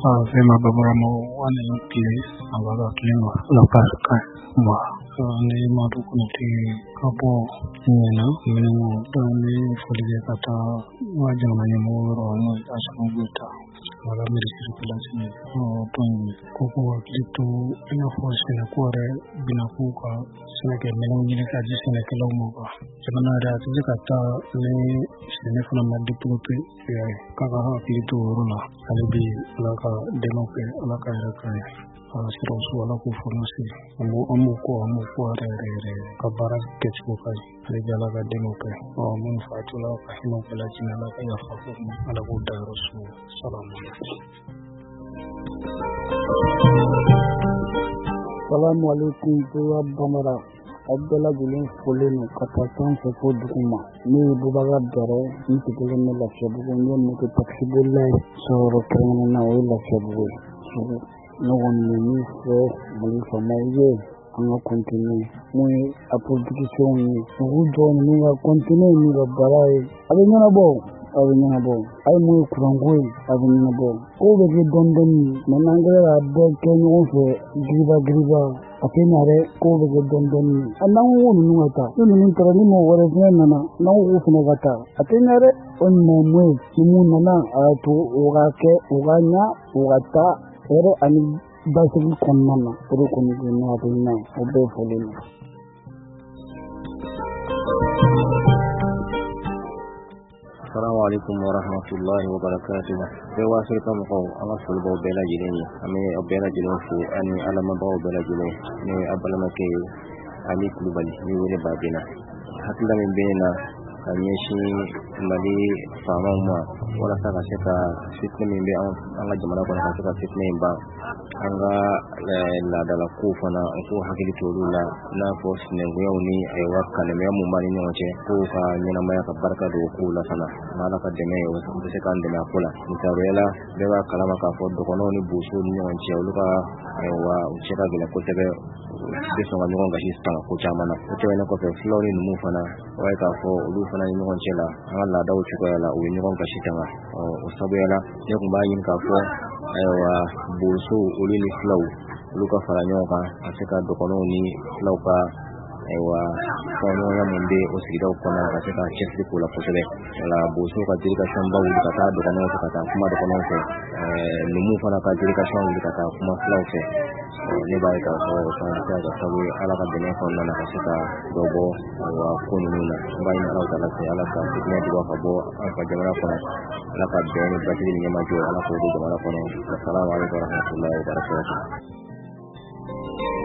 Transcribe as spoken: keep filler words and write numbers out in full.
Fema Babaramo, one in place, about Lima, Laparka, Ma, ne Matukunti, Kapo, Nina, Minimu, Dani, Foliata, Wajamanimu, or Asumuta, or American, or Tony, Coco, Lito, Enophos in a quarter, Binafuka, Senaka, Melania, Senaka Lomoga, Jamanada, Zikata, Le, Senefuna Madipupi, Kaka, Lito, Runa, Alibi, Laka, Demope, Laka, Sirosu, Alaku, Fornasi, Amuko, Amuko, Kabara, Ketsukai, Aligalaga, Demope, or Munfatula, Himopela, Jinalaka, Yafaku, Alabuda, Rosu, Salam. Salam alaikum, Pura Bamara. Abdullah Gulin Foleno, Katakan Sepo Dukuma, Ni Bubaga Dare, Nitikilan Lachabu, Nika Taxibula, Soro Krana, Lachabu. No one will miss believe for my year. I'm not continuing. We application, who join me, I'll continue in the Barai. Avinabo, Avinabo, I move from Will, Avinabo. Over the Dondon, Mananga, Dog can also give a griva. Akinare, over the Dondon. And now one Nuata, you mean Taranimo or a Nana, now Ufinagata. Akinare, on my way, Simunana, to Urake, Urana, Urata. Ere ani basically konmana ere koni na adina obe folena. Assalamu alaikum wa rahmatullahi wa barakatuh. Bewa sirka mko ala sulbo bela jileni ame obela jilofu ani alama ba obela jile ne abalama ke ali kulubali ni wele babina hakila mbena kanyeshi mali famama wala saka seka system mbe anga jamana ko na saka system ba anga la dala kufana ko hakili tolula na force ne goyoni ay wakane me mu mani nyoche ko ka nyina maya ka barka do kula sana mala ka deme yo ko se kan deme kula nitarela bewa kalama ka fo do kono ni busu ni nyoche uluka ay wa ucheka gila ko tebe beso nga nyonga hista ko chamana ko tebe ko fe flori nu mufana wa ka fo ulu fana ni nyoche la ala da uchuko la u nyonga shitanga o sabela ne ko ba yin ka fo aywa busu ulini flow luka faranyoka asika dokono ni flowka aywa kono ya munde osigida ukona asika chefli kula potele la busu ka jirika shamba uli kata dokono kata kuma dokono se numu fana ka jirika shamba uli kata kuma flow se ne bai ka so kana ka sabu ala ka dene kono na asika dogo wa kununa bai na ala ka ala ka tikne diwa kabo ka jamana kono ala ka dene batili ni majo ala ko do jamana kono. Assalamu alaikum warahmatullahi wabarakatuh.